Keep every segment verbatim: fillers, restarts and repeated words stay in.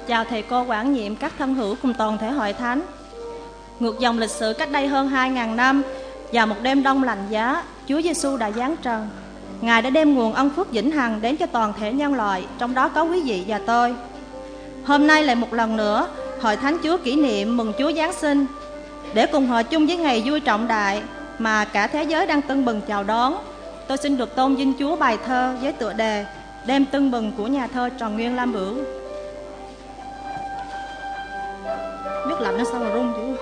Chào thầy cô quản nhiệm, các thân hữu cùng toàn thể hội thánh. Ngược dòng lịch sử cách đây hơn hai ngàn năm, vào một đêm đông lạnh giá, Chúa Giêsu đã giáng trần. Ngài đã đem nguồn ân phước vĩnh hằng đến cho toàn thể nhân loại, trong đó có quý vị và tôi. Hôm nay lại một lần nữa, hội thánh Chúa kỷ niệm mừng Chúa Giáng sinh, để cùng hội chung với ngày vui trọng đại mà cả thế giới đang tưng bừng chào đón. Tôi xin được tôn vinh Chúa bài thơ với tựa đề Đêm tưng bừng của nhà thơ Trần Nguyên Lam Bửu. Biết lạnh nó sao mà run chứ.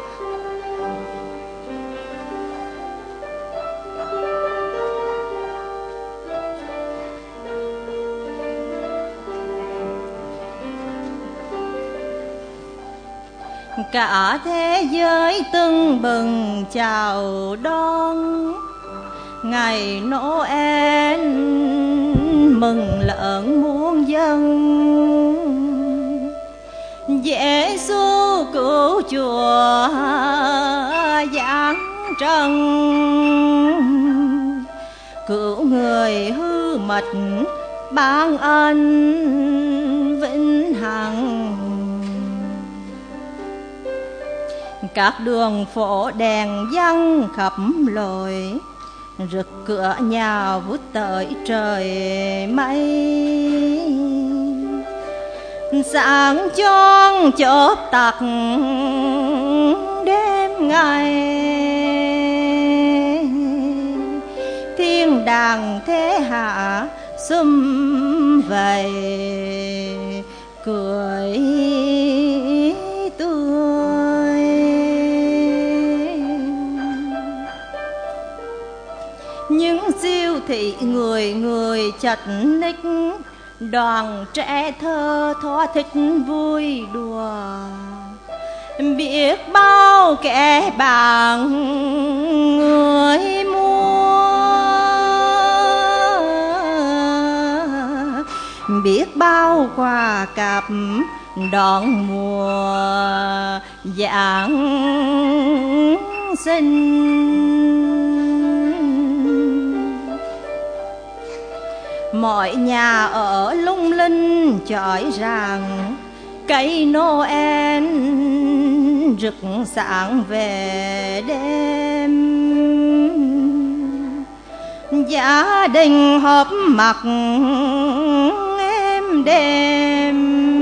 Cả thế giới tưng bừng chào đón ngày Noel mừng lợn muôn dân. Giê-xu cứu Chúa giáng trần, cứu người hư mật ban ân vĩnh hằng. Các đường phố đèn văng khắp lối, rực cửa nhà vút tới trời mây. Sáng choang chớp tắt đêm ngày, thiên đàng thế hạ sum vầy cười tươi. Những siêu thị người người chật ních, đoàn trẻ thơ thỏa thích vui đùa. Biết bao kẻ bàng người mua, biết bao quà cáp đón mùa Giáng sinh. Mọi nhà ở lung linh chói ràng, cây Noel rực sáng về đêm. Gia đình họp mặt êm đềm,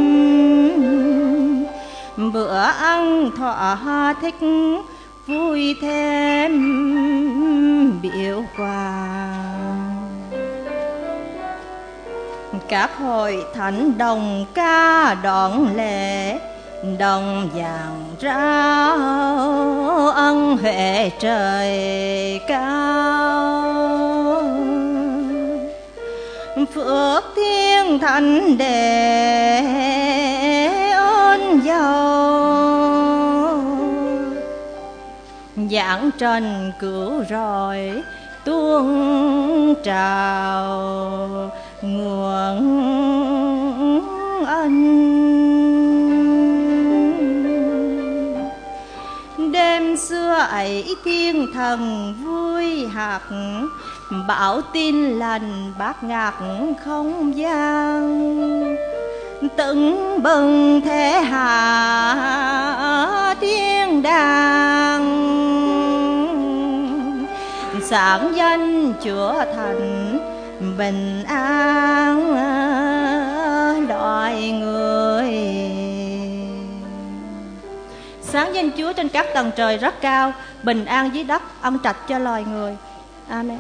bữa ăn thỏa thích vui thêm biếu quà. Các hội thánh đồng ca đón lễ, đồng vàng rao ân huệ trời cao. Phước thiên thánh để ơn giàu, giảng trần cứu rọi tuôn trào nguồn ân. Đêm xưa ấy thiên thần vui hạc, bảo tin lành bát ngát không gian. Tưng bừng thế hạ thiên đàng, sáng danh Chúa thành bình an loài người. Sáng danh Chúa trên các tầng trời rất cao, bình an dưới đất ân trạch cho loài người. Amen.